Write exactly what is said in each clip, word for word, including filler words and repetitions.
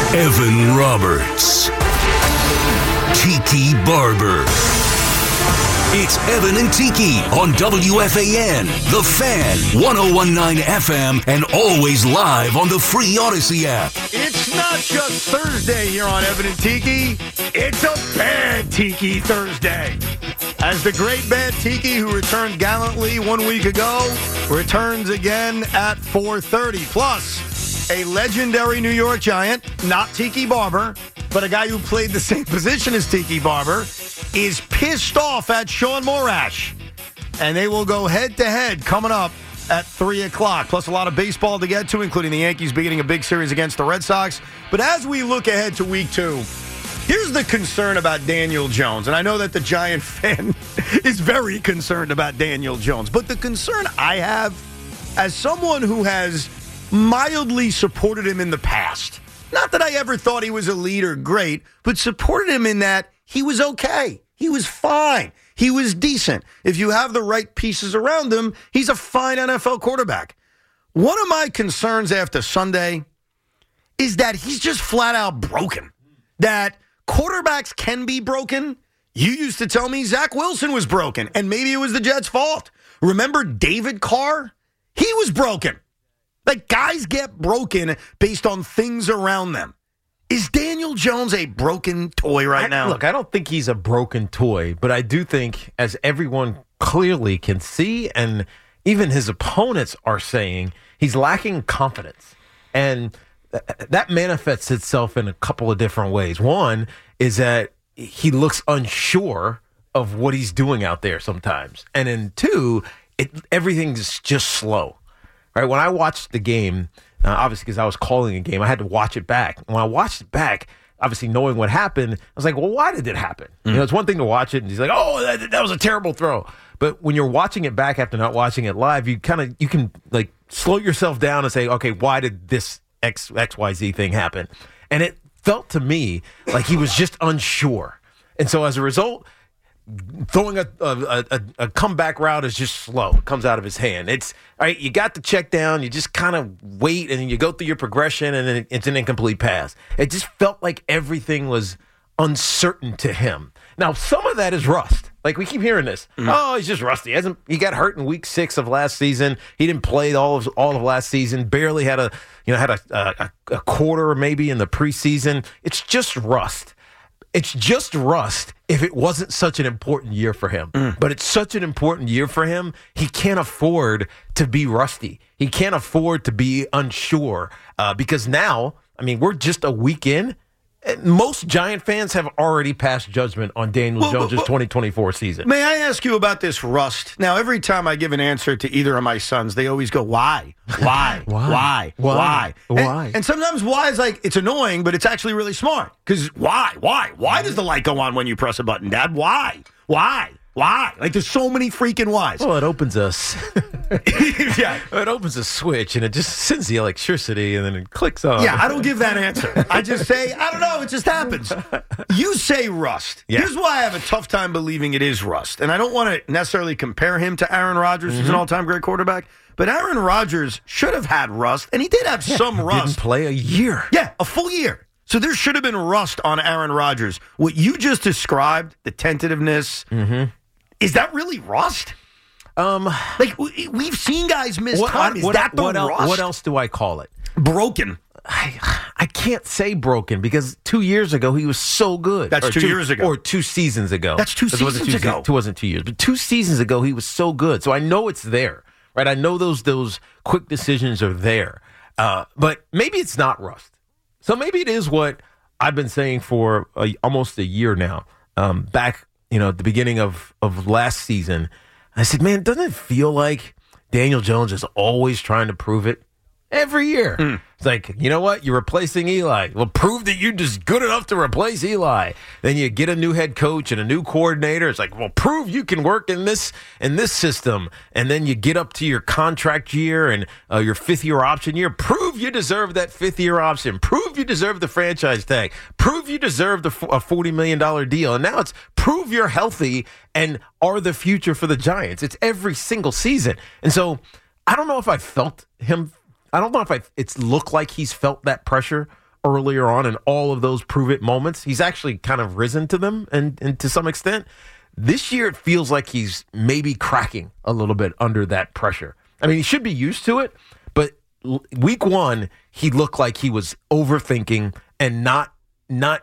Evan Roberts. Tiki Barber. It's Evan and Tiki on W F A N, The Fan, one oh one point nine F M, and always live on the free Odyssey app. It's not just Thursday here on Evan and Tiki. It's a bad Tiki Thursday. As the great bad Tiki, who returned gallantly one week ago, returns again at four thirty. Plus, a legendary New York Giant, not Tiki Barber, but a guy who played the same position as Tiki Barber, is pissed off at Sean Morash. And they will go head-to-head coming up at three o'clock. Plus a lot of baseball to get to, including the Yankees beginning a big series against the Red Sox. But as we look ahead to week two, here's the concern about Daniel Jones. And I know that the Giant fan is very concerned about Daniel Jones. But the concern I have, as someone who has mildly supported him in the past, not that I ever thought he was a leader great, but supported him in that he was okay. He was fine. He was decent. If you have the right pieces around him, he's a fine N F L quarterback. One of my concerns after Sunday is that he's just flat out broken. That quarterbacks can be broken. You used to tell me Zach Wilson was broken, and maybe it was the Jets' fault. Remember David Carr? He was broken. Like, guys get broken based on things around them. Is Daniel Jones a broken toy right I, now? Look, I don't think he's a broken toy, but I do think, as everyone clearly can see, and even his opponents are saying, he's lacking confidence. And th- that manifests itself in a couple of different ways. One is that he looks unsure of what he's doing out there sometimes. And then two, it, everything's just slow. Right, when I watched the game, uh, obviously because I was calling a game, I had to watch it back. When I watched it back, obviously knowing what happened, I was like, well, why did it happen? Mm. You know, it's one thing to watch it, and he's like, oh, that, that was a terrible throw. But when you're watching it back after not watching it live, you kind of, you can like slow yourself down and say, okay, why did this X, X, Y, Z thing happen? And it felt to me like he was just unsure. And so as a result, throwing a, a, a, a comeback route is just slow. It comes out of his hand. It's, all right, you got the check down, you just kind of wait, and then you go through your progression, and then it's an incomplete pass. It just felt like everything was uncertain to him. Now, some of that is rust. Like, we keep hearing this. Mm-hmm. Oh, he's just rusty. He, hasn't, he got hurt in week six of last season. He didn't play all of all of last season. Barely had a, you know, had a, a, a quarter maybe in the preseason. It's just rust. It's just rust if it wasn't such an important year for him. Mm. But it's such an important year for him, he can't afford to be rusty. He can't afford to be unsure uh, because now, I mean, we're just a week in. Most Giant fans have already passed judgment on Daniel well, Jones' well, twenty twenty-four season. May I ask you about this rust? Now, every time I give an answer to either of my sons, they always go, why? Why? why? Why? Why? Why? Why? And, and sometimes why is like, it's annoying, but it's actually really smart. Because why? Why? Why does the light go on when you press a button, Dad? Why? Why? Why? Like, there's so many freaking whys. Well, it opens us. yeah. It opens a switch, and it just sends the electricity, and then it clicks on. Yeah, I don't give that answer. I just say, I don't know, it just happens. You say rust. Yeah. Here's why I have a tough time believing it is rust. And I don't want to necessarily compare him to Aaron Rodgers, mm-hmm. who's an all-time great quarterback. But Aaron Rodgers should have had rust, and he did have yeah, some rust. Didn't play a year. Yeah, a full year. So there should have been rust on Aaron Rodgers. What you just described, the tentativeness, mm-hmm. is that really rust? Um, like, we've seen guys miss what, time. Is what, that the what rust? El- what else do I call it? Broken. I, I can't say broken because two years ago he was so good. That's two, two years ago. Or two seasons ago. That's two seasons wasn't two ago. Se- it wasn't two years. But two seasons ago he was so good. So I know it's there, right? I know those those quick decisions are there. Uh, but maybe it's not rust. So maybe it is what I've been saying for a, almost a year now. Um, back, you know, at the beginning of, of last season, I said, man, doesn't it feel like Daniel Jones is always trying to prove it? Every year. Mm. It's like, you know what? You're replacing Eli. Well, prove that you're just good enough to replace Eli. Then you get a new head coach and a new coordinator. It's like, well, prove you can work in this in this system. And then you get up to your contract year and uh, your fifth-year option year. Prove you deserve that fifth-year option. Prove you deserve the franchise tag. Prove you deserve the a forty million dollars deal. And now it's prove you're healthy and are the future for the Giants. It's every single season. And so I don't know if I felt him I don't know if I, it's looked like he's felt that pressure earlier on in all of those prove-it moments. He's actually kind of risen to them, and, and to some extent. This year, it feels like he's maybe cracking a little bit under that pressure. I mean, he should be used to it, but week one, he looked like he was overthinking and not not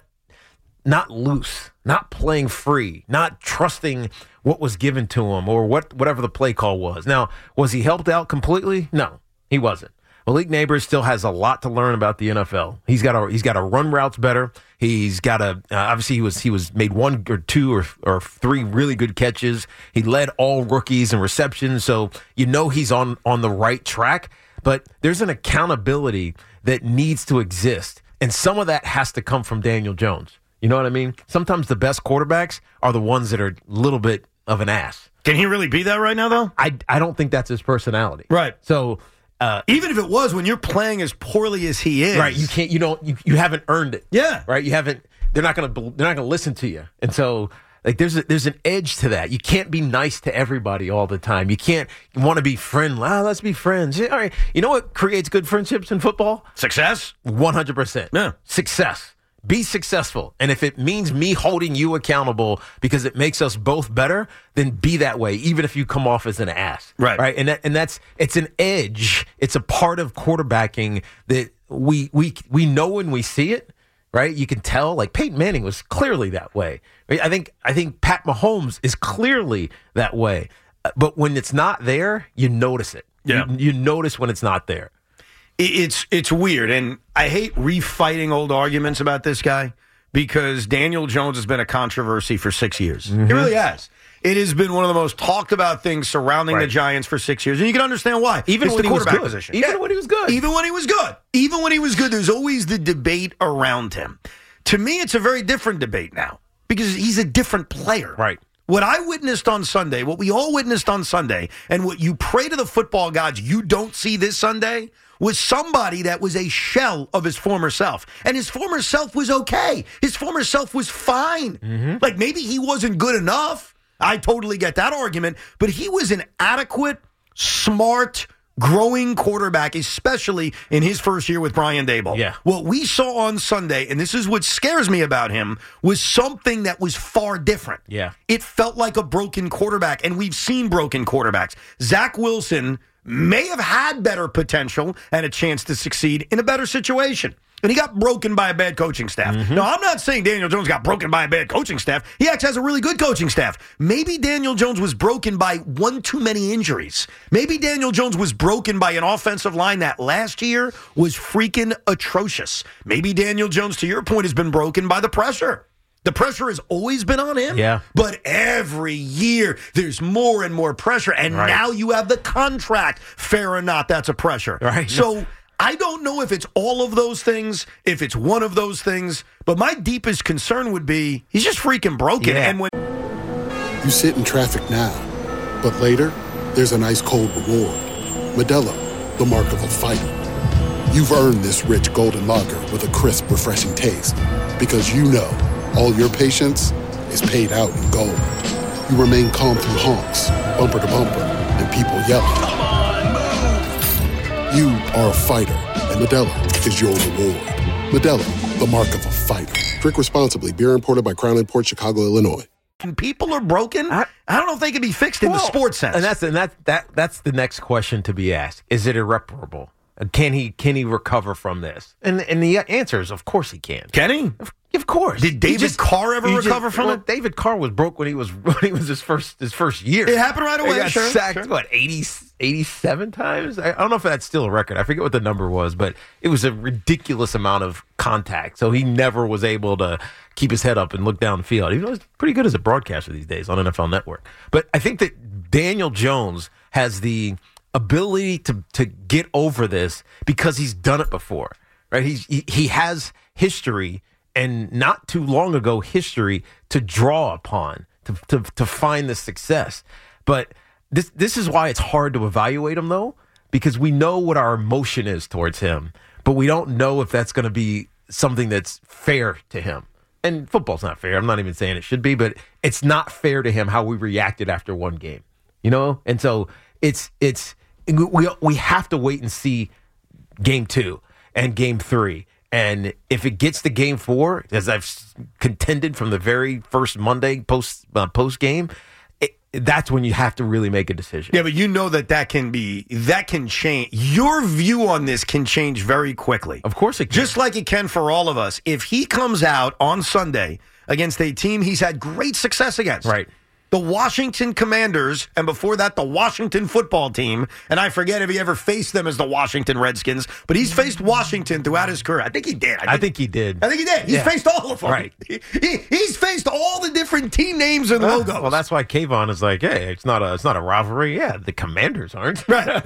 not loose, not playing free, not trusting what was given to him or what whatever the play call was. Now, was he helped out completely? No, he wasn't. Malik Neighbors still has a lot to learn about the N F L. He's got to he's got to run routes better. He's got to uh, obviously he was he was made one or two or or three really good catches. He led all rookies in receptions, so you know he's on on the right track. But there's an accountability that needs to exist, and some of that has to come from Daniel Jones. You know what I mean? Sometimes the best quarterbacks are the ones that are a little bit of an ass. Can he really be that right now, though? I I don't think that's his personality. Right. So. Uh, Even if it was, when you're playing as poorly as he is, right? You can't. You don't. You, you haven't earned it. Yeah. Right. You haven't. They're not going to. They're not going to listen to you. And so, like, there's a, there's an edge to that. You can't be nice to everybody all the time. You can't you want to be friendly. Oh, let's be friends. Yeah, all right. You know what creates good friendships in football? Success. One hundred percent. Yeah. Success. Be successful. And if it means me holding you accountable because it makes us both better, then be that way, even if you come off as an ass. Right. Right. And that, and that's it's an edge. It's a part of quarterbacking that we we we know when we see it. Right. You can tell, like Peyton Manning was clearly that way. Right? I think I think Pat Mahomes is clearly that way. But when it's not there, you notice it. Yeah. You, you notice when it's not there. It's it's weird, and I hate refighting old arguments about this guy because Daniel Jones has been a controversy for six years. Mm-hmm. It really has. It has been one of the most talked about things surrounding right. the Giants for six years, and you can understand why. Even it's when the he was quarterback good. position. Even yeah. when he was good. Even when he was good. Even when he was good, there's always the debate around him. To me, it's a very different debate now because he's a different player. Right. What I witnessed on Sunday, what we all witnessed on Sunday, and what you pray to the football gods you don't see this Sunday was somebody that was a shell of his former self. And his former self was okay. His former self was fine. Mm-hmm. Like, maybe he wasn't good enough. I totally get that argument. But he was an adequate, smart, growing quarterback, especially in his first year with Brian Daboll. Yeah. What we saw on Sunday, and this is what scares me about him, was something that was far different. Yeah. It felt like a broken quarterback, and we've seen broken quarterbacks. Zach Wilson may have had better potential and a chance to succeed in a better situation. And he got broken by a bad coaching staff. Mm-hmm. Now, I'm not saying Daniel Jones got broken by a bad coaching staff. He actually has a really good coaching staff. Maybe Daniel Jones was broken by one too many injuries. Maybe Daniel Jones was broken by an offensive line that last year was freaking atrocious. Maybe Daniel Jones, to your point, has been broken by the pressure. The pressure has always been on him, yeah. But every year there's more and more pressure, and right. now you have the contract. Fair or not, that's a pressure. Right. So I don't know if it's all of those things, if it's one of those things, but my deepest concern would be he's just freaking broken. Yeah. And when you sit in traffic now, but later there's an ice cold reward. Modelo, the mark of a fighter. You've earned this rich golden lager with a crisp, refreshing taste, because you know all your patience is paid out in gold. You remain calm through honks, bumper to bumper, and people yelling. Come on, move! You are a fighter, and Modelo is your reward. Modelo, the mark of a fighter. Drink responsibly. Beer imported by Crown Imports, Chicago, Illinois. When people are broken, I, I don't know if they can be fixed in well, the sports sense. And that's and that that that's the next question to be asked. Is it irreparable? Can he can he recover from this? And and the answer is, of course he can. Can he? Of, of course. Did David just, Carr ever recover just, from well, it? David Carr was broke when he was when he was his first his first year. It happened right away. He got sure, sacked sure. what eighty, eighty-seven times. I, I don't know if that's still a record. I forget what the number was, but it was a ridiculous amount of contact. So he never was able to keep his head up and look down the field. Even though he's pretty good as a broadcaster these days on N F L Network. But I think that Daniel Jones has the ability to to get over this because he's done it before, right? He's he, he has history, and not too long ago history to draw upon to to to find the success. But this this is why it's hard to evaluate him, though, because we know what our emotion is towards him, but we don't know if that's going to be something that's fair to him. And football's not fair. I'm not even saying it should be, but it's not fair to him how we reacted after one game, you know. And so it's it's. We we have to wait and see game two and game three And if it gets to game four, as I've contended from the very first Monday post uh, post game, it, that's when you have to really make a decision. Yeah, but you know that that can be, that can change. Your view on this can change very quickly. Of course it can. Just like it can for all of us. If he comes out on Sunday against a team he's had great success against. Right. The Washington Commanders, and before that, the Washington football team. And I forget if he ever faced them as the Washington Redskins, but he's faced Washington throughout his career. I think he did. I think, I think he did. I think he did. He's Yeah. faced all of them. Right. He, he, he's faced all the different team names and Uh, logos. well, that's why Kayvon is like, hey, it's not a it's not a rivalry. Yeah, the Commanders aren't. Right.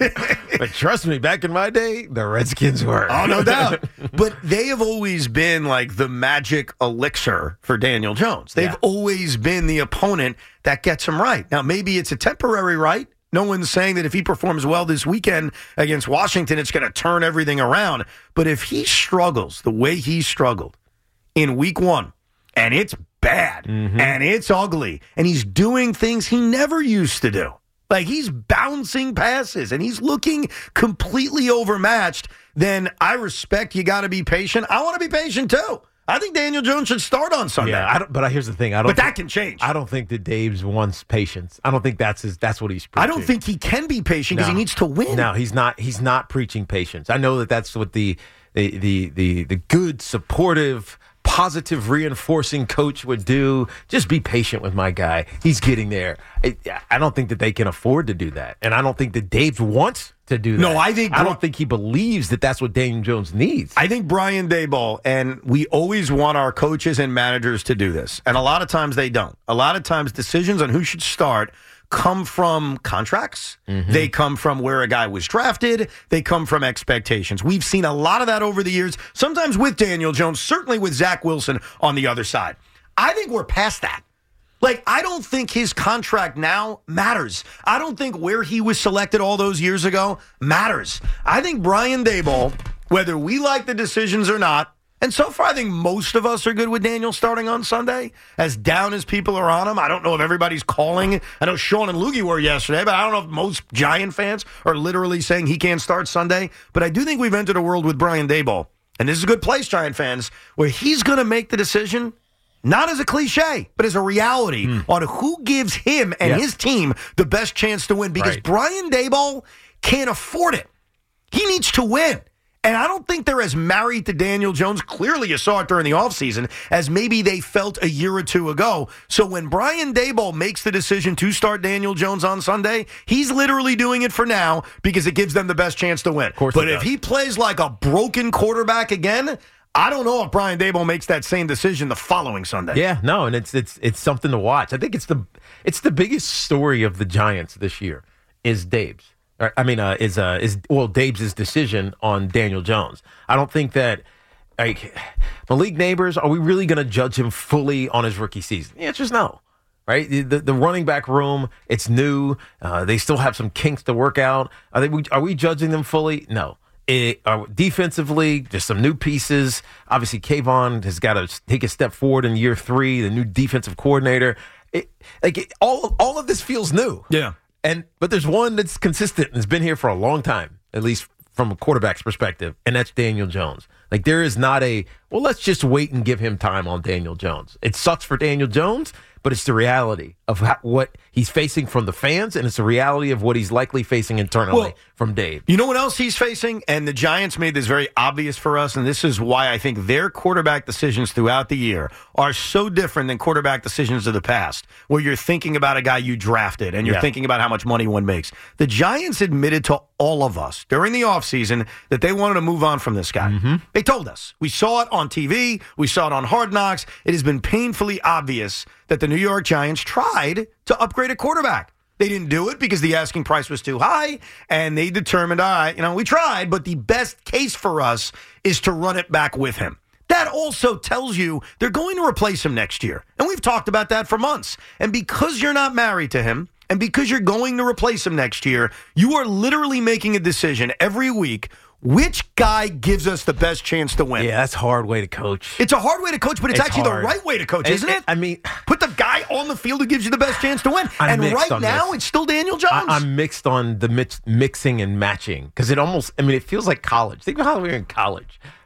But trust me, back in my day, the Redskins were. Oh, no doubt. But they have always been like the magic elixir for Daniel Jones. They've Yeah. always been the opponent that gets him right. Now, maybe it's a temporary right. No one's saying that if he performs well this weekend against Washington, it's going to turn everything around. But if he struggles the way he struggled in week one, and it's bad, Mm-hmm. and it's ugly, and he's doing things he never used to do, like he's bouncing passes, and he's looking completely overmatched, then I respect you got to be patient. I want to be patient, too. I think Daniel Jones should start on Sunday. Yeah, I don't, but here's the thing. I don't. But that think- can change. I don't think that Dave's wants patience. I don't think that's his. That's what he's preaching. I don't think he can be patient because No. he needs to win. No, he's not. He's not preaching patience. I know that that's what the the the the, the good, supportive, positive, reinforcing coach would do. Just be patient with my guy. He's getting there. I, I don't think that they can afford to do that, and I don't think that Dave wants to do that. No, I think- I don't think he believes that that's what Daniel Jones needs. I think Brian Daboll, and we always want our coaches and managers to do this, and a lot of times they don't. A lot of times decisions on who should start come from contracts. Mm-hmm. They come from where a guy was drafted. They come from expectations. We've seen a lot of that over the years, sometimes with Daniel Jones, certainly with Zach Wilson on the other side. I think we're past that. Like, I don't think his contract now matters. I don't think where he was selected all those years ago matters. I think Brian Daboll, whether we like the decisions or not, and so far I think most of us are good with Daniel starting on Sunday, as down as people are on him. I don't know if everybody's calling. I know Sean and Loogie were yesterday, but I don't know if most Giant fans are literally saying he can't start Sunday. But I do think we've entered a world with Brian Daboll, and this is a good place, Giant fans, where he's going to make the decision not as a cliche, but as a reality mm. on who gives him and yes. his team the best chance to win. Because right. Brian Daboll can't afford it. He needs to win. And I don't think they're as married to Daniel Jones. Clearly, you saw it during the offseason, as maybe they felt a year or two ago. So when Brian Daboll makes the decision to start Daniel Jones on Sunday, he's literally doing it for now because it gives them the best chance to win. Of course but it if does. he plays like a broken quarterback again, I don't know if Brian Daboll makes that same decision the following Sunday. Yeah, no, and it's it's it's something to watch. I think it's the it's the biggest story of the Giants this year is Dave's. I mean, uh, is uh, is well, Dave's decision on Daniel Jones. I don't think that like Malik Neighbors. Are we really going to judge him fully on his rookie season? The answer is no. Right, the, the the running back room, it's new. Uh, they still have some kinks to work out. Are they? Are we judging them fully? No. It, uh, defensively, just some new pieces. Obviously, Kayvon has got to take a step forward in year three. The new defensive coordinator. It, like it, all all of this feels new. Yeah. And but there's one that's consistent and has been here for a long time, at least from a quarterback's perspective, and that's Daniel Jones. Like there is not a, well, let's just wait and give him time on Daniel Jones. It sucks for Daniel Jones, but it's the reality of how, what he's facing from the fans, and it's the reality of what he's likely facing internally well, from Dave. You know what else he's facing? And the Giants made this very obvious for us, and this is why I think their quarterback decisions throughout the year are so different than quarterback decisions of the past, where you're thinking about a guy you drafted and you're Yeah. thinking about how much money one makes. The Giants admitted to all of us during the offseason that they wanted to move on from this guy. Mm-hmm. They told us. We saw it on T V. We saw it on Hard Knocks. It has been painfully obvious that the New York Giants tried to upgrade a quarterback. They didn't do it because the asking price was too high, and they determined, all right, you know, we tried, but the best case for us is to run it back with him. That also tells you they're going to replace him next year. And we've talked about that for months. And because you're not married to him, and because you're going to replace him next year, you are literally making a decision every week. Which guy gives us the best chance to win? Yeah, that's a hard way to coach. It's a hard way to coach, but it's, It's actually hard. the right way to coach, It- isn't it? it- I mean- put the guy on the field who gives you the best chance to win. I'm and mixed right on now, this. it's still Daniel Jones. I, I'm mixed on the mix, mixing and matching because it almost, I mean, it feels like college. Think about how we were in college.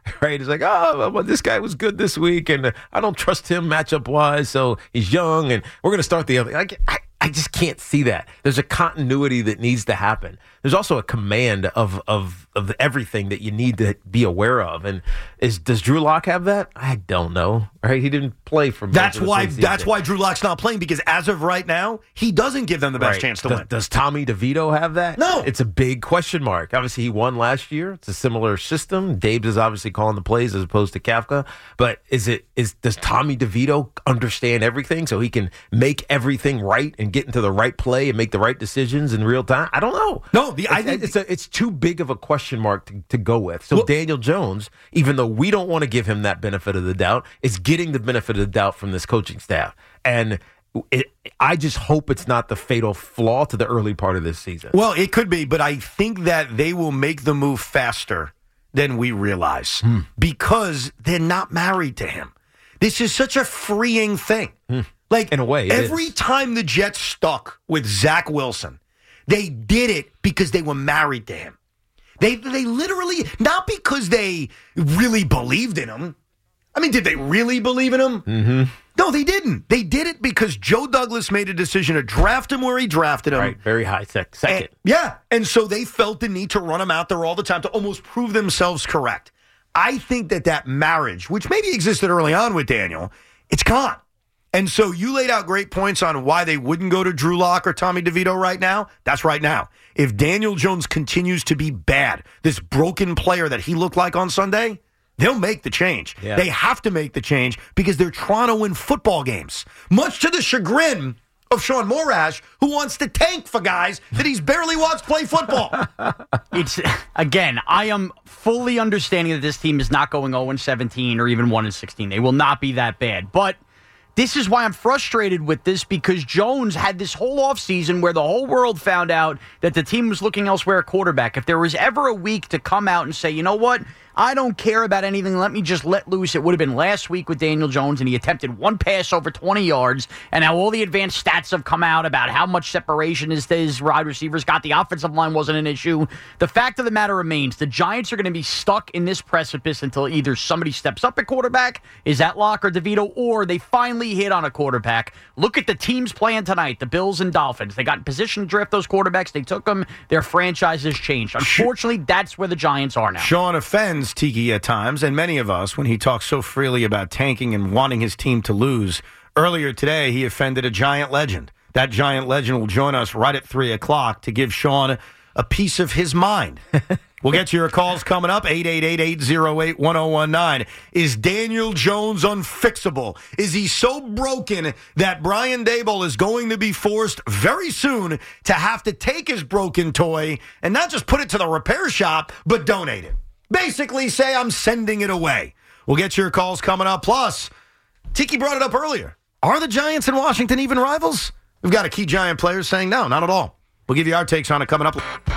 right? It's like, oh, well, this guy was good this week, and I don't trust him matchup-wise, so he's young, and we're going to start the other. Like, I, I just can't see that. There's a continuity that needs to happen. There's also a command of of of everything that you need to be aware of. And is does Drew Lock have that? I don't know. Right? He didn't play for. That's why. That's why Drew Lock's not playing, because as of right now, he doesn't give them the best right. chance to does, win. Does Tommy DeVito have that? No. It's a big question mark. Obviously, he won last year. It's a similar system. Dabes is obviously calling the plays as opposed to Kafka. But is it is does Tommy DeVito understand everything so he can make everything right and get into the right play and make the right decisions in real time? I don't know. No, the, I it's, think it's a, it's too big of a question mark to, to go with. So well, Daniel Jones, even though we don't want to give him that benefit of the doubt, is getting the benefit of the doubt from this coaching staff. And it, I just hope it's not the fatal flaw to the early part of this season. Well, it could be, but I think that they will make the move faster than we realize hmm. because they're not married to him. This is such a freeing thing. Hmm. Like, in a way, every is. time the Jets stuck with Zach Wilson, they did it because they were married to him. They they literally, not because they really believed in him. I mean, did they really believe in him? Mm-hmm. No, they didn't. They did it because Joe Douglas made a decision to draft him where he drafted him. Right, very high sec- second. And, yeah, and so they felt the need to run him out there all the time to almost prove themselves correct. I think that that marriage, which maybe existed early on with Daniel, it's gone. And so you laid out great points on why they wouldn't go to Drew Lock or Tommy DeVito right now. That's right now. If Daniel Jones continues to be bad, this broken player that he looked like on Sunday, they'll make the change. Yeah. They have to make the change because they're trying to win football games, much to the chagrin of Sean Morash, who wants to tank for guys that he's barely watched play football. It's again, I am fully understanding that this team is not going oh and seventeen or even one and sixteen. They will not be that bad. But this is why I'm frustrated with this, because Jones had this whole offseason where the whole world found out that the team was looking elsewhere at quarterback. If there was ever a week to come out and say, you know what, I don't care about anything, let me just let loose, it would have been last week with Daniel Jones, and he attempted one pass over twenty yards, and now all the advanced stats have come out about how much separation his, his wide receivers got. The offensive line wasn't an issue. The fact of the matter remains, the Giants are going to be stuck in this precipice until either somebody steps up at quarterback, is that Locke or DeVito, or they finally hit on a quarterback. Look at the teams playing tonight, the Bills and Dolphins. They got in position to draft those quarterbacks. They took them. Their franchise has changed. Unfortunately, that's where the Giants are now. Sean offends Tiki at times, and many of us, when he talks so freely about tanking and wanting his team to lose. Earlier today, he offended a Giant legend. That Giant legend will join us right at three o'clock to give Sean a piece of his mind. We'll get to your calls coming up, eight eight eight, eight oh eight, one oh one nine. Is Daniel Jones unfixable? Is he so broken that Brian Daboll is going to be forced very soon to have to take his broken toy and not just put it to the repair shop, but donate it? Basically say, I'm sending it away. We'll get your calls coming up. Plus, Tiki brought it up earlier. Are the Giants and Washington even rivals? We've got a key Giant player saying no, not at all. We'll give you our takes on it coming up.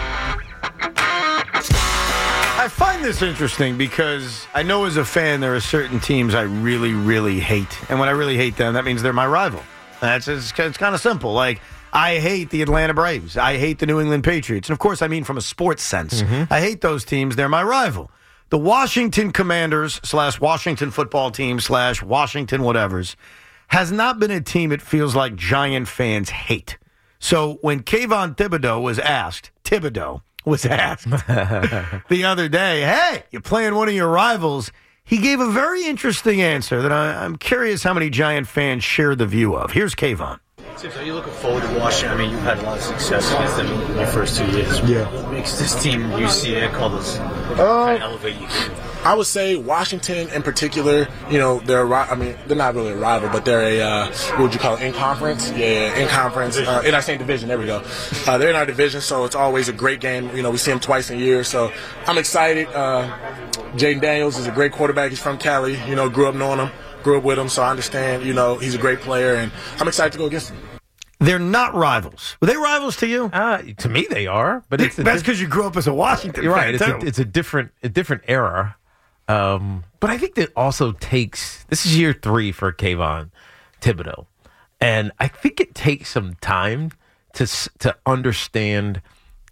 I find this interesting because I know as a fan there are certain teams I really, really hate. And when I really hate them, that means they're my rival. That's it's, it's kind of simple. Like, I hate the Atlanta Braves. I hate the New England Patriots. And, of course, I mean from a sports sense. Mm-hmm. I hate those teams. They're my rival. The Washington Commanders slash Washington football team slash Washington whatevers has not been a team it feels like Giant fans hate. So when Kayvon Thibodeau was asked, Thibodeau was asked the other day, hey, you're playing one of your rivals, he gave a very interesting answer that I, I'm curious how many Giant fans share the view of. Here's Kayvon. Tibbs, are you looking forward to Washington? I mean, you've had a lot of success against them in your first two years. Yeah. What makes this team U C A colors kind of elevate you? I would say Washington in particular, you know, they're, I mean, they're not really a rival, but they're a, uh, what would you call it, in conference? Yeah, in conference, uh, in our same division, there we go. Uh, they're in our division, so it's always a great game. You know, we see them twice a year, so I'm excited. Uh, Jaden Daniels is a great quarterback. He's from Cali, you know, grew up knowing him, grew up with him, so I understand, you know, he's a great player, and I'm excited to go against him. They're not rivals. Were they rivals to you? Uh, to me, they are. But it's that's because you grew up as a Washington You're fan, right. It's too. a, it's a different, a different era. Um, but I think that also takes. This is year three for Kayvon Thibodeau, and I think it takes some time to to understand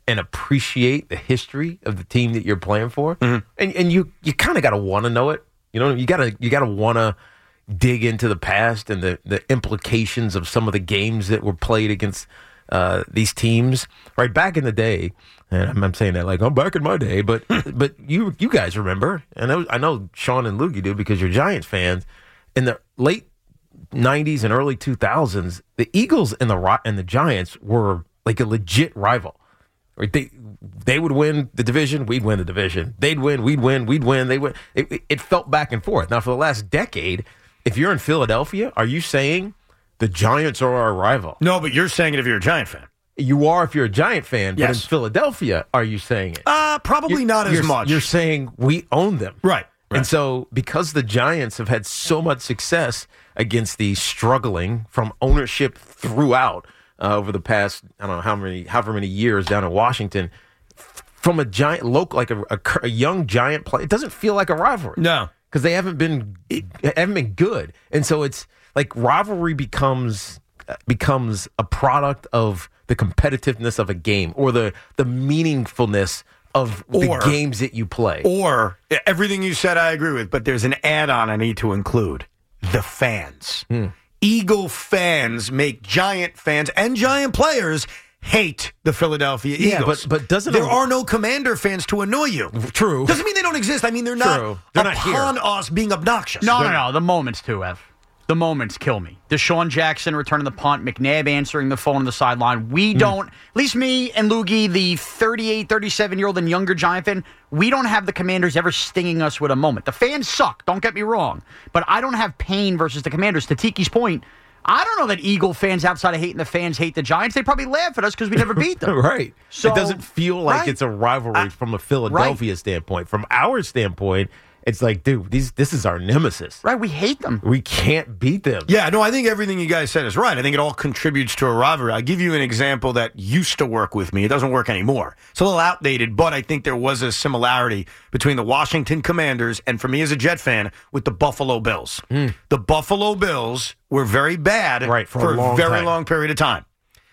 and appreciate the history of the team that you're playing for. Mm-hmm. And and you you kind of got to want to know it. You know, you got to you got to want to dig into the past and the, the implications of some of the games that were played against uh, these teams. Right back in the day, and I'm, I'm saying that like I'm back in my day, but but you you guys remember, and I know, I know Sean and Lukey do because you're Giants fans. In the late nineties and early two thousands, the Eagles and the and the Giants were like a legit rival. Right? They they would win the division, we'd win the division. They'd win, we'd win, we'd win. They win. It, it felt back and forth. Now, for the last decade, if you're in Philadelphia, are you saying the Giants are our rival? No, but you're saying it if you're a Giant fan. You are if you're a Giant fan, yes. But in Philadelphia, are you saying it? Uh, probably you're, not as you're, much. You're saying we own them. Right. Right. And so because the Giants have had so much success against the struggling from ownership throughout uh, over the past, I don't know how many, however many years down in Washington, from a giant local, like a, a, a young Giant play, it doesn't feel like a rivalry. No. Because they haven't been haven't been good. And so it's like rivalry becomes becomes a product of the competitiveness of a game or the, the meaningfulness of the or, games that you play. Or, everything you said I agree with, but there's an add-on I need to include. The fans. Hmm. Eagle fans make Giant fans and Giant players hate the Philadelphia Eagles. Yeah, but, but doesn't there it, are no Commander fans to annoy you. True. Doesn't mean they don't exist. I mean, they're not True. They're upon not us being obnoxious. No, they're, no, no. The moments, too, Ev. The moments kill me. Deshaun Jackson returning the punt, McNabb answering the phone on the sideline. We don't, mm. at least me and Loogie, the thirty-eight, thirty-seven-year-old and younger Giant fan, we don't have the Commanders ever stinging us with a moment. The fans suck, don't get me wrong. But I don't have pain versus the Commanders. To Tiki's point, I don't know that Eagle fans outside of hating the fans hate the Giants. They probably laugh at us because we never beat them. Right. So, it doesn't feel like right. it's a rivalry I, from a Philadelphia right. standpoint. From our standpoint, it's like, dude, these this is our nemesis. Right, we hate them. We can't beat them. Yeah, no, I think everything you guys said is right. I think it all contributes to a rivalry. I'll give you an example that used to work with me. It doesn't work anymore. It's a little outdated, but I think there was a similarity between the Washington Commanders and, for me as a Jet fan, with the Buffalo Bills. Mm. The Buffalo Bills were very bad right, for, for a, long a very time. long period of time.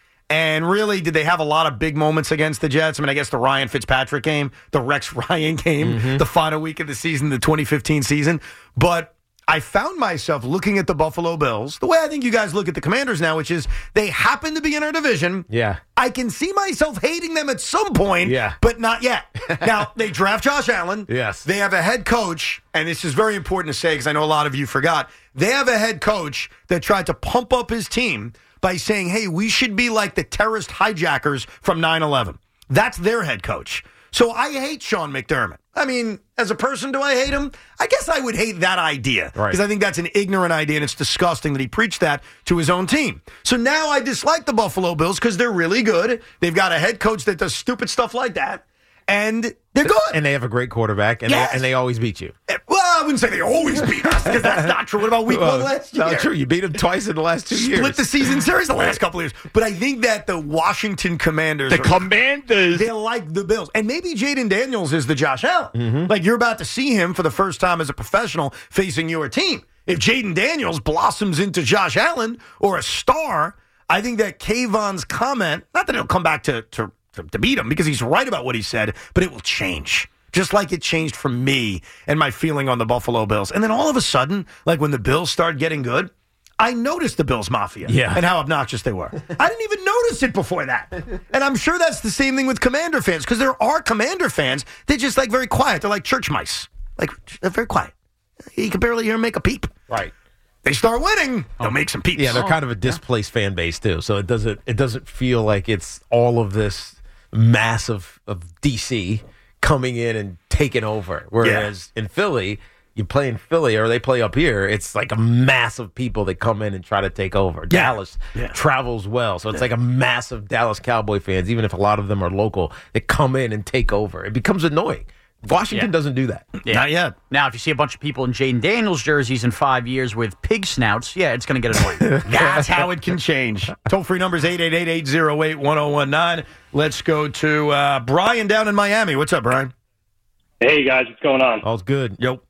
And really, did they have a lot of big moments against the Jets? I mean, I guess the Ryan Fitzpatrick game, the Rex Ryan game, mm-hmm. the final week of the season, the twenty fifteen season. But I found myself looking at the Buffalo Bills the way I think you guys look at the Commanders now, which is they happen to be in our division. Yeah. I can see myself hating them at some point, yeah. but not yet. Now, they draft Josh Allen. Yes. They have a head coach, and this is very important to say because I know a lot of you forgot. They have a head coach that tried to pump up his team by saying, hey, we should be like the terrorist hijackers from nine eleven. That's their head coach. So I hate Sean McDermott. I mean, as a person, do I hate him? I guess I would hate that idea. Right. Because I think that's an ignorant idea, and it's disgusting that he preached that to his own team. So now I dislike the Buffalo Bills because they're really good. They've got a head coach that does stupid stuff like that. And they're good. And they have a great quarterback, and, yes. they, and they always beat you. Well, I wouldn't say they always beat us, because that's not true. What about week well, one last year? Not true. You beat them twice in the last two Split years. Split the season series the last couple of years. But I think that the Washington Commanders... The are, Commanders! They like the Bills. And maybe Jaden Daniels is the Josh Allen. Mm-hmm. Like, you're about to see him for the first time as a professional facing your team. If Jaden Daniels blossoms into Josh Allen or a star, I think that Kayvon's comment, not that it'll come back to... to To, to beat him, because he's right about what he said, but it will change. Just like it changed for me and my feeling on the Buffalo Bills. And then all of a sudden, like when the Bills started getting good, I noticed the Bills Mafia yeah. and how obnoxious they were. I didn't even notice it before that. And I'm sure that's the same thing with Commander fans, because there are Commander fans, they're just like very quiet. They're like church mice. Like, they're very quiet. You can barely hear them make a peep. Right. They start winning, they'll make some peeps. Yeah, they're kind of a displaced fan base too. So it doesn't it doesn't feel like it's all of this mass of, of D C coming in and taking over. Whereas yeah. in Philly, you play in Philly or they play up here, it's like a mass of people that come in and try to take over. Yeah. Dallas yeah. travels well. So it's yeah. like a mass of Dallas Cowboy fans, even if a lot of them are local, that come in and take over. It becomes annoying. Washington yeah. doesn't do that. Yeah. Not yet. Now, if you see a bunch of people in Jaden Daniels jerseys in five years with pig snouts, yeah, it's going to get annoying. That's how it can change. Toll-free number is eight eight eight, eight oh eight, one oh one nine. Let's go to uh, Brian down in Miami. What's up, Brian? Hey, guys. What's going on? All's good. Yep.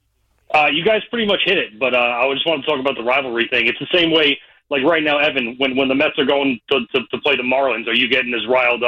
Uh, you guys pretty much hit it, but uh, I just want to talk about the rivalry thing. It's the same way, like right now, Evan, when, when the Mets are going to, to, to play the Marlins, are you getting as riled up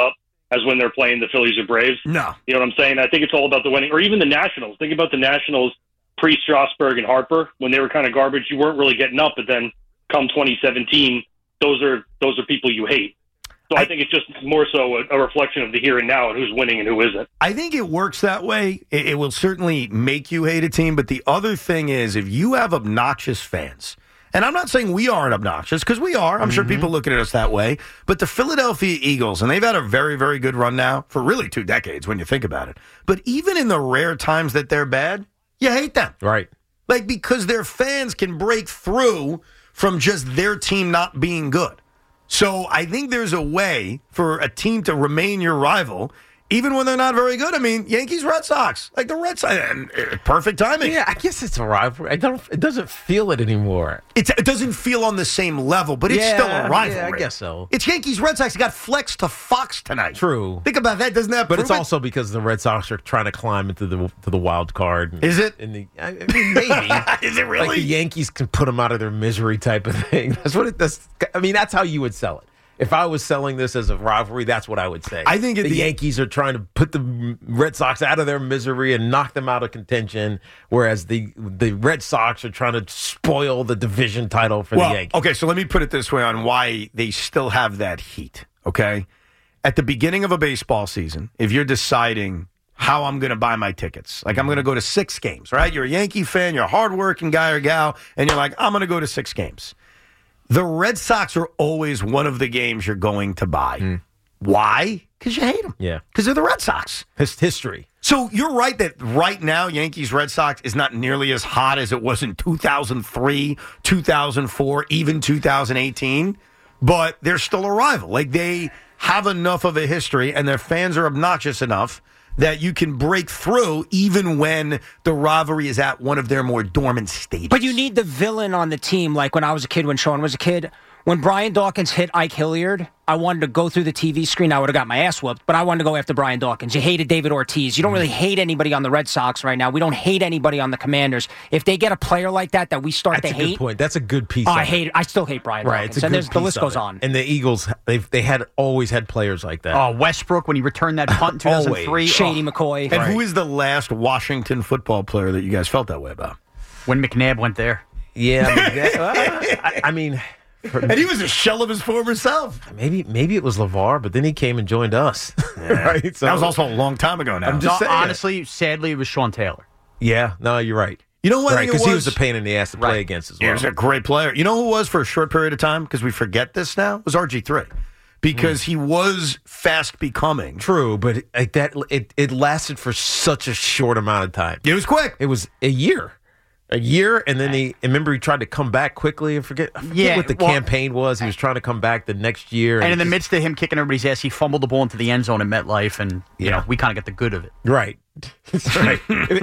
as when they're playing the Phillies or Braves. No. You know what I'm saying? I think it's all about the winning. Or even the Nationals. Think about the Nationals pre-Strasburg and Harper. When they were kind of garbage, you weren't really getting up. But then come twenty seventeen, those are those are people you hate. So I, I think it's just more so a, a reflection of the here and now and who's winning and who isn't. I think it works that way. It, it will certainly make you hate a team. But the other thing is, if you have obnoxious fans, and I'm not saying we aren't obnoxious, because we are. I'm mm-hmm. sure people look at us that way. But the Philadelphia Eagles, and they've had a very, very good run now for really two decades when you think about it. But even in the rare times that they're bad, you hate them. Right. Like, because their fans can break through from just their team not being good. So I think there's a way for a team to remain your rival, even when they're not very good. I mean, Yankees, Red Sox, like the Red Sox, and, uh, perfect timing. Yeah, I guess it's a rivalry. I don't. It doesn't feel it anymore. It's, it doesn't feel on the same level, but it's yeah, still a rivalry. Yeah, I guess so. It's Yankees, Red Sox. It got flexed to Fox tonight. True. Think about that. Doesn't that? But it's it? also because the Red Sox are trying to climb into the to the wild card. And, Is it? In the, I mean, maybe. Is it really? Like the Yankees can put them out of their misery type of thing. That's what it does. I mean, that's how you would sell it. If I was selling this as a rivalry, that's what I would say. I think the, the Yankees are trying to put the Red Sox out of their misery and knock them out of contention, whereas the the Red Sox are trying to spoil the division title for well, the Yankees. Okay, so let me put it this way on why they still have that heat, okay? At the beginning of a baseball season, if you're deciding how I'm going to buy my tickets, like I'm going to go to six games, right? You're a Yankee fan, you're a hardworking guy or gal, and you're like, I'm going to go to six games. The Red Sox are always one of the games you're going to buy. Mm. Why? Because you hate them. Yeah. Because they're the Red Sox. His history. So you're right that right now, Yankees, Red Sox is not nearly as hot as it was in two thousand three, two thousand four, even two thousand eighteen. But they're still a rival. Like, they have enough of a history, and their fans are obnoxious enough that you can break through even when the rivalry is at one of their more dormant stages. But you need the villain on the team. Like when I was a kid, when Sean was a kid, when Brian Dawkins hit Ike Hilliard, I wanted to go through the T V screen. I would have got my ass whooped, but I wanted to go after Brian Dawkins. You hated David Ortiz. You don't really hate anybody on the Red Sox right now. We don't hate anybody on the Commanders. If they get a player like that that we start That's to a hate, good point. That's a good piece. Oh, of I it. hate it. I still hate Brian right, Dawkins. it's a And good there's, the piece list of goes it. on. And the Eagles, they've they had always had players like that. Oh, Westbrook when he returned that punt in two thousand three. Shady oh. McCoy. And Right. who is the last Washington football player that you guys felt that way about? When McNabb went there. Yeah, but that, uh, I, I mean, for, And he was a shell of his former self. maybe maybe it was LeVar, but then he came and joined us. right? So, That was also a long time ago now. I'm just No, saying. honestly, sadly, it was Sean Taylor. Yeah, no, you're right. You know what? I Right, think it because he was? was a pain in the ass to play Right. against as Yeah, he well. was a great player. You know who was for a short period of time? Because we forget this now. It was R G three. Because he was fast becoming. True, but it, like that it, it lasted for such a short amount of time. It was quick. It was a year. A year, and then he, and remember, he tried to come back quickly. And forget, I forget Yeah, what the well- campaign was. He was trying to come back the next year. And in the just- midst of him kicking everybody's ass, he fumbled the ball into the end zone at MetLife, and you Yeah. know we kind of got the good of it. Right. That's right.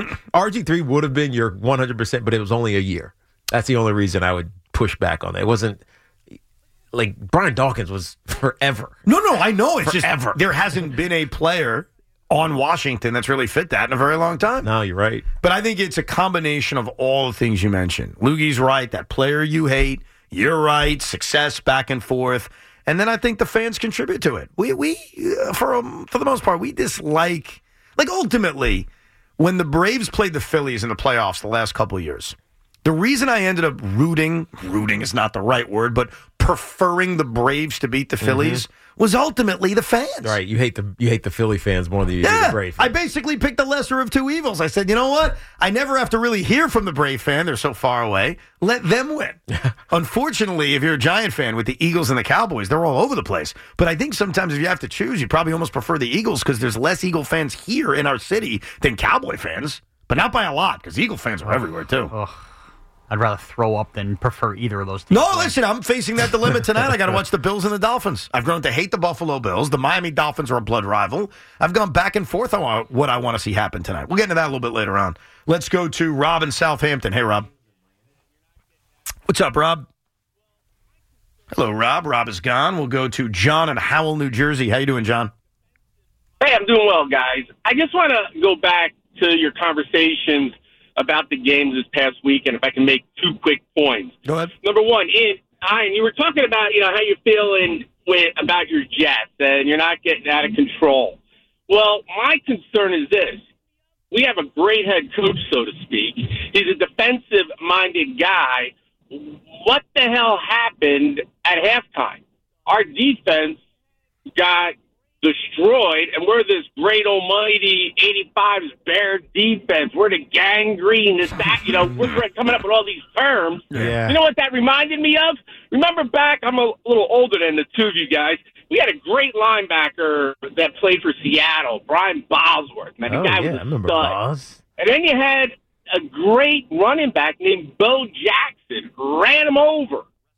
R G three would have been your one hundred percent, but it was only a year. That's the only reason I would push back on that. It wasn't like Brian Dawkins was forever. No, no, I know. It's Forever. just there hasn't been a player on Washington that's really fit that in a very long time. No, you're right. But I think it's a combination of all the things you mentioned. Loogie's right. That player you hate. You're right. Success back and forth. And then I think the fans contribute to it. We, we uh, for, um, for the most part, we dislike, like ultimately, when the Braves played the Phillies in the playoffs the last couple of years, the reason I ended up rooting, rooting is not the right word, but preferring the Braves to beat the Phillies was ultimately the fans. Right. You hate the you hate the Philly fans more than you Yeah, hate the Brave I fans. basically picked the lesser of two evils. I said, you know what? I never have to really hear from the Brave fan. They're so far away. Let them win. Unfortunately, if you're a Giant fan with the Eagles and the Cowboys, they're all over the place. But I think sometimes if you have to choose, you probably almost prefer the Eagles because there's less Eagle fans here in our city than Cowboy fans. But not by a lot because Eagle fans are everywhere too. I'd rather throw up than prefer either of those teams. No, listen, I'm facing that dilemma tonight. I got to watch the Bills and the Dolphins. I've grown to hate the Buffalo Bills. The Miami Dolphins are a blood rival. I've gone back and forth on what I want to see happen tonight. We'll get into that a little bit later on. Let's go to Rob in Southampton. Hey, Rob. What's up, Rob? Hello, Rob. Rob is gone. We'll go to John in Howell, New Jersey. How you doing, John? Hey, I'm doing well, guys. I just want to go back to your conversations about the games this past week, and if I can make two quick points. Go ahead. Number one, Ian, Ian, you were talking about, you know, how you're feeling with, about your Jets and you're not getting out of control. Well, my concern is this. We have a great head coach, so to speak. He's a defensive-minded guy. What the hell happened at halftime? Our defense got destroyed, and we're this great almighty eighty-five's Bear defense. We're the gangrene, this, that, you know, we're coming up with all these terms. Yeah. You know what that reminded me of? Remember back, I'm a little older than the two of you guys, we had a great linebacker that played for Seattle, Brian Bosworth. Man, the Oh, guy yeah, was I a remember stud. Boz. And then you had a great running back named Bo Jackson, ran him over.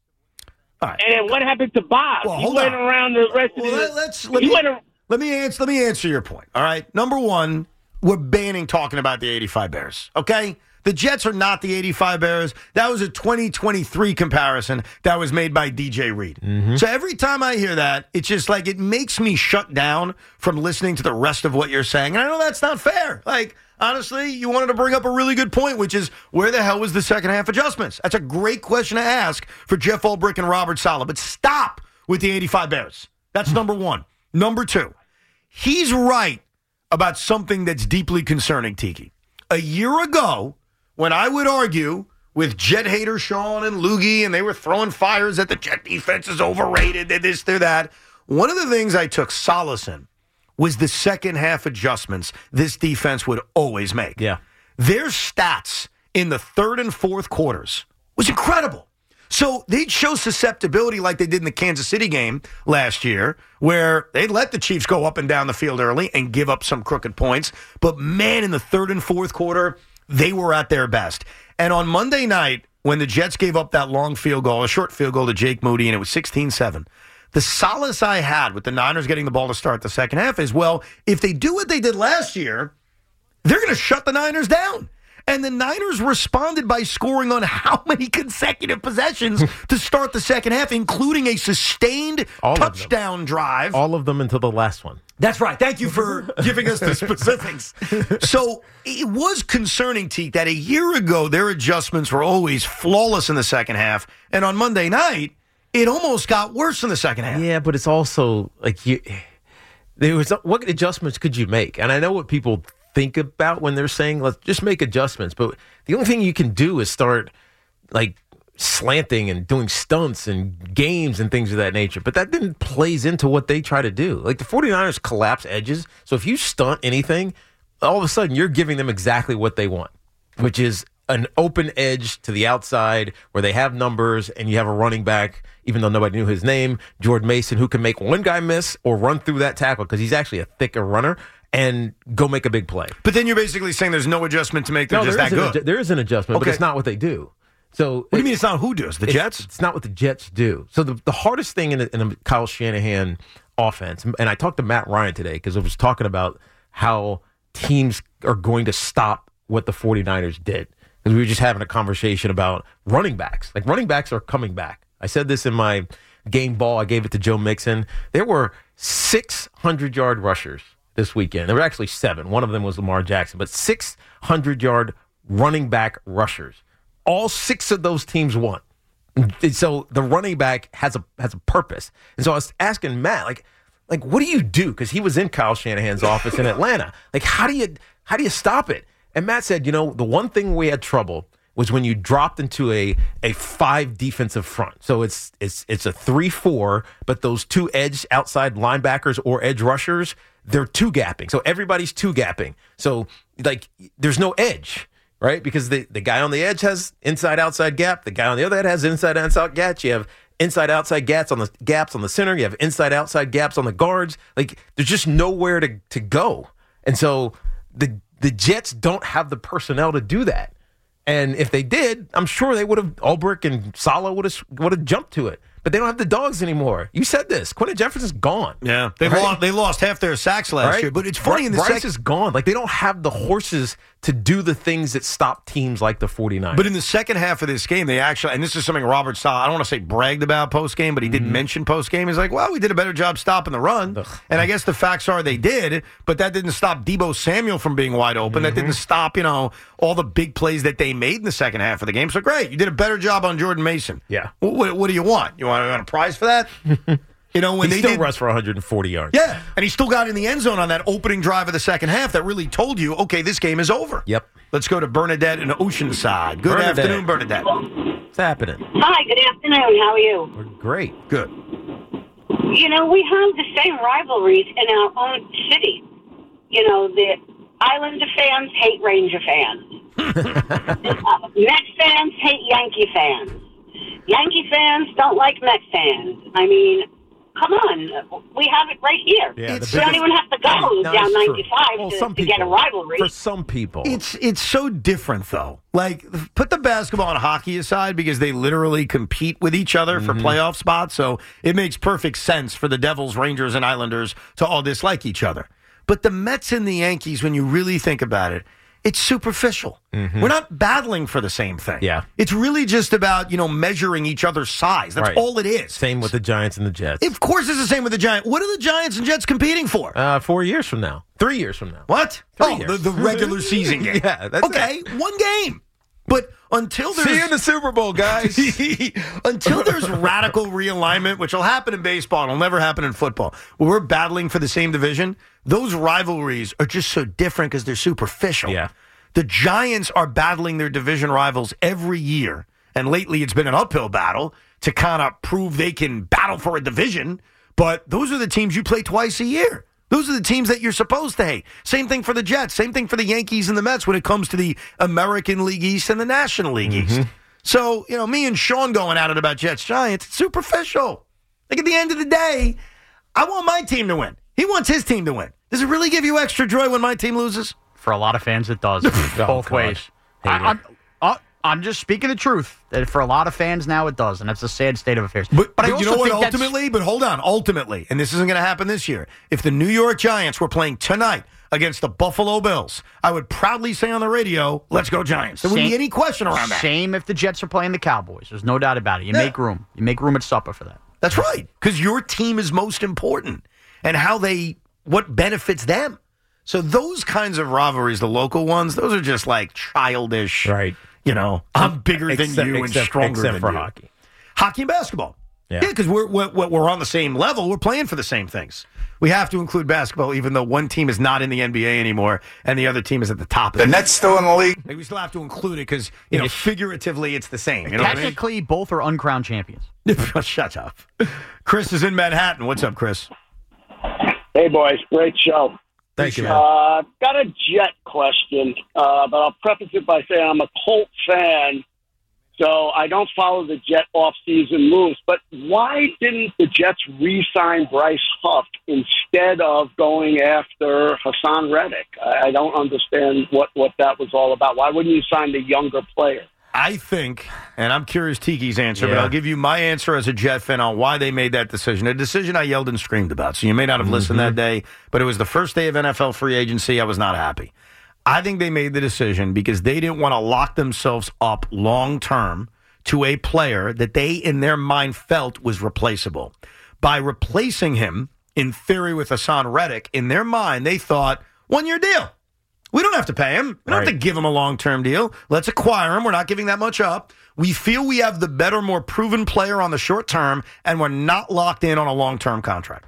All right. And then what happened to Bob? Well, he hold went on. around the rest Well, of the. let, let's let he me, went ar- let me answer. Let me answer your point. All right. Number one, we're banning talking about the eighty-five Bears. Okay. The Jets are not the eighty-five Bears. That was a twenty twenty-three comparison that was made by D J Reed. Mm-hmm. So every time I hear that, it's just like it makes me shut down from listening to the rest of what you're saying. And I know that's not fair. Like, honestly, you wanted to bring up a really good point, which is where the hell was the second half adjustments? That's a great question to ask for Jeff Ulbrich and Robert Saleh. But stop with the eighty-five Bears. That's number one. Number two, he's right about something that's deeply concerning, Tiki. A year ago, when I would argue with Jet hater Sean and Loogie, and they were throwing fires at the Jet defense is overrated, they're this, they're that, one of the things I took solace in was the second half adjustments this defense would always make. Yeah. Their stats in the third and fourth quarters was incredible. So they'd show susceptibility like they did in the Kansas City game last year, where they'd let the Chiefs go up and down the field early and give up some crooked points. But, man, in the third and fourth quarter, they were at their best. And on Monday night, when the Jets gave up that long field goal, a short field goal to Jake Moody, and it was sixteen seven, the solace I had with the Niners getting the ball to start the second half is, well, if they do what they did last year, they're going to shut the Niners down. And the Niners responded by scoring on how many consecutive possessions to start the second half, including a sustained All touchdown drive. All of them until the last one. That's right. Thank you for giving us the specifics. So it was concerning, Teak, that a year ago their adjustments were always flawless in the second half. And on Monday night, it almost got worse in the second half. Yeah, but it's also like you. There was what adjustments could you make? And I know what people think about when they're saying let's just make adjustments, but the only thing you can do is start like slanting and doing stunts and games and things of that nature. But that then plays into what they try to do. Like the 49ers collapse edges. So if you stunt anything, all of a sudden you're giving them exactly what they want, which is an open edge to the outside where they have numbers and you have a running back, even though nobody knew his name, Jordan Mason, who can make one guy miss or run through that tackle because he's actually a thicker runner and go make a big play. But then you're basically saying there's no adjustment to make. They're no, just there that is an good. adju- there is an adjustment, Okay. but it's not what they do. So what do you mean it's not who does? The it's, Jets? It's not what the Jets do. So the, the hardest thing in a, in a Kyle Shanahan offense, and I talked to Matt Ryan today because I was talking about how teams are going to stop what the 49ers did. Because we were just having a conversation about running backs. Like running backs are coming back. I said this in my game ball. I gave it to Joe Mixon. There were six hundred-yard rushers this weekend. There were actually seven. One of them was Lamar Jackson. But six hundred-yard running back rushers. All six of those teams won. And so the running back has a has a purpose. And so I was asking Matt, like, like what do you do? Because he was in Kyle Shanahan's office in Atlanta. Like, how do you how do you stop it? And Matt said, you know, the one thing we had trouble was when you dropped into a a five defensive front. So it's it's it's a three four, but those two edge outside linebackers or edge rushers, they're two gapping. So everybody's two gapping. So like there's no edge, right? Because the, the guy on the edge has inside outside gap, the guy on the other end has inside outside gaps. You have inside outside gaps on the gaps on the center, you have inside outside gaps on the guards. Like there's just nowhere to to go. And so the the Jets don't have the personnel to do that. And if they did, I'm sure they would have, Ulbrich and Saleh would have would have jumped to it. But they don't have the dogs anymore. You said this. Quentin Jefferson's gone. Yeah, they right? lost. They lost half their sacks last right? year. But it's funny Bryce in the Bryce second. is gone. Like they don't have the horses to do the things that stop teams like the 49ers. But in the second half of this game, they actually, and this is something Robert Saleh, I don't want to say bragged about post game, but he did Mm-hmm. mention post game. He's like, well, we did a better job stopping the run. Ugh. And I guess the facts are they did, but that didn't stop Deebo Samuel from being wide open. Mm-hmm. That didn't stop, you know, all the big plays that they made in the second half of the game. So great, you did a better job on Jordan Mason. Yeah. What, what, what do you want? You want, you want a prize for that? You know, when he they still did, rushed for one hundred forty yards. Yeah, and he still got in the end zone on that opening drive of the second half that really told you, okay, this game is over. Yep. Let's go to Bernadette in Oceanside. Good Bernadette. afternoon, Bernadette. What's happening? Hi, good afternoon. How are you? We're great. Good. You know, we have the same rivalries in our own city. You know, the Islander fans hate Ranger fans. uh, Mets fans hate Yankee fans. Yankee fans don't like Mets fans. I mean, come on. We have it right here. Yeah, we don't even have to go No, down it's true. ninety-five Well, to, some to get a people- rivalry. For some people. It's it's so different, though. Like, put the basketball and hockey aside because they literally compete with each other for playoff spots. So it makes perfect sense for the Devils, Rangers, and Islanders to all dislike each other. But the Mets and the Yankees, when you really think about it, it's superficial. We're not battling for the same thing. Yeah. It's really just about, you know, measuring each other's size. That's Right. all it is. Same with the Giants and the Jets. Of course it's the same with the Giants. What are the Giants and Jets competing for? Uh, four years from now. Three years from now. What? Three oh, years. the, the regular season game. Yeah, that's okay, one game. But until there's See you in the Super Bowl, guys. until there's radical realignment, which will happen in baseball, it'll never happen in football, where we're battling for the same division, those rivalries are just so different because they're superficial. Yeah. The Giants are battling their division rivals every year, and lately it's been an uphill battle to kind of prove they can battle for a division, but those are the teams you play twice a year. Those are the teams that you're supposed to hate. Same thing for the Jets. Same thing for the Yankees and the Mets when it comes to the American League East and the National League East. So, you know, me and Sean going at it about Jets-Giants, it's superficial. Like, at the end of the day, I want my team to win. He wants his team to win. Does it really give you extra joy when my team loses? For a lot of fans, it does. Both God. ways. Hate I, it. I'm, uh, I'm just speaking the truth. That for a lot of fans now, it does, and that's a sad state of affairs. But, I but also you know what, think that's- ultimately? But hold on, ultimately, and this isn't going to happen this year, if the New York Giants were playing tonight against the Buffalo Bills, I would proudly say on the radio, let's go Giants. There wouldn't be Same- any question around that. Same if the Jets are playing the Cowboys. There's no doubt about it. You Yeah. make room. You make room at supper for that. That's right, because your team is most important and how they, what benefits them. So those kinds of rivalries, the local ones, those are just like childish. Right. You know, I'm bigger than Except- you and except- stronger except than for you. hockey. Hockey and basketball. Yeah. Yeah, because we're, we're we're on the same level. We're playing for the same things. We have to include basketball, even though one team is not in the N B A anymore and the other team is at the top of The it. Nets still in the league. We still have to include it because, you know, figuratively it's the same. You know what I mean? Technically, both are uncrowned champions. Shut up. Chris is in Manhattan. What's up, Chris? Hey, boys. Great show. Thank you, man. Uh, got a Jet question, uh, but I'll preface it by saying I'm a Colt fan, so I don't follow the Jet off-season moves. But why didn't the Jets re-sign Bryce Huff instead of going after Hassan Reddick? I, I don't understand what, what that was all about. Why wouldn't you sign the younger player? I think, and I'm curious Tiki's answer, but Yeah. I'll give you my answer as a Jet fan on why they made that decision. A decision I yelled and screamed about. So you may not have listened that day, but it was the first day of N F L free agency. I was not happy. I think they made the decision because they didn't want to lock themselves up long term to a player that they, in their mind, felt was replaceable. By replacing him, in theory, with Hassan Reddick, in their mind, they thought, one year deal. We don't have to pay him. We don't have to Right. give him a long-term deal. Let's acquire him. We're not giving that much up. We feel we have the better, more proven player on the short term, and we're not locked in on a long-term contract.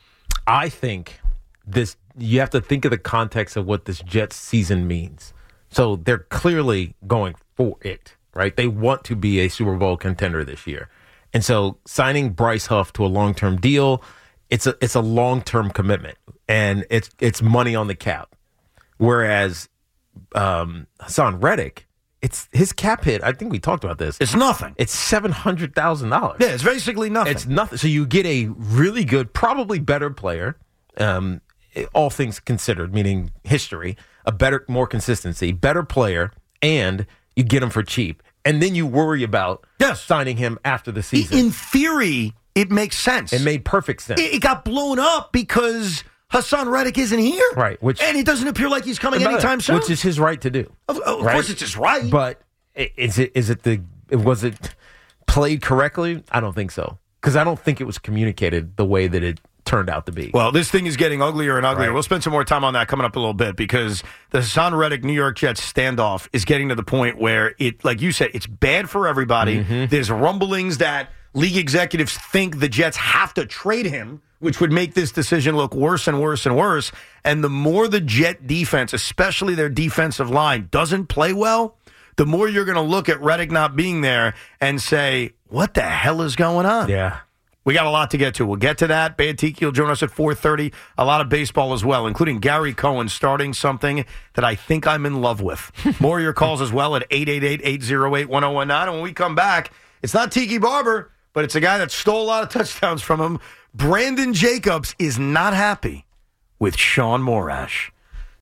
I think this. You have to think of the context of what this Jets season means. So they're clearly going for it, right? They want to be a Super Bowl contender this year, and so signing Bryce Huff to a long-term deal, it's a it's a long-term commitment, and it's it's money on the cap. Whereas um, Hassan Reddick, it's his cap hit. I think we talked about this. It's nothing. It's seven hundred thousand dollars. Yeah, it's basically nothing. It's nothing. So you get a really good, probably better player, um, all things considered, meaning history, a better, more consistency, better player, and you get him for cheap. And then you worry about Yes. signing him after the season. In theory, it makes sense. It made perfect sense. It, it got blown up because Hassan Reddick isn't here. Right, which- and it doesn't appear like he's coming About it, anytime soon. Which is his right to do. Of, of right? course it's his right. But i- is it is it the was it played correctly? I don't think so. Because I don't think it was communicated the way that it turned out to be. Well, this thing is getting uglier and uglier. Right. We'll spend some more time on that coming up a little bit because the Hassan Reddick New York Jets standoff is getting to the point where it, like you said, it's bad for everybody. Mm-hmm. There's rumblings that league executives think the Jets have to trade him, which would make this decision look worse and worse and worse. And the more the Jet defense, especially their defensive line, doesn't play well, the more you're going to look at Reddick not being there and say, what the hell is going on? Yeah. We got a lot to get to. We'll get to that. Bad Tiki will join us at four thirty. A lot of baseball as well, including Gary Cohen starting something that I think I'm in love with. More of your calls as well at eight eight eight, eight oh eight, one oh one nine. And when we come back, it's not Tiki Barber, but it's a guy that stole a lot of touchdowns from him. Brandon Jacobs is not happy with Sean Morash.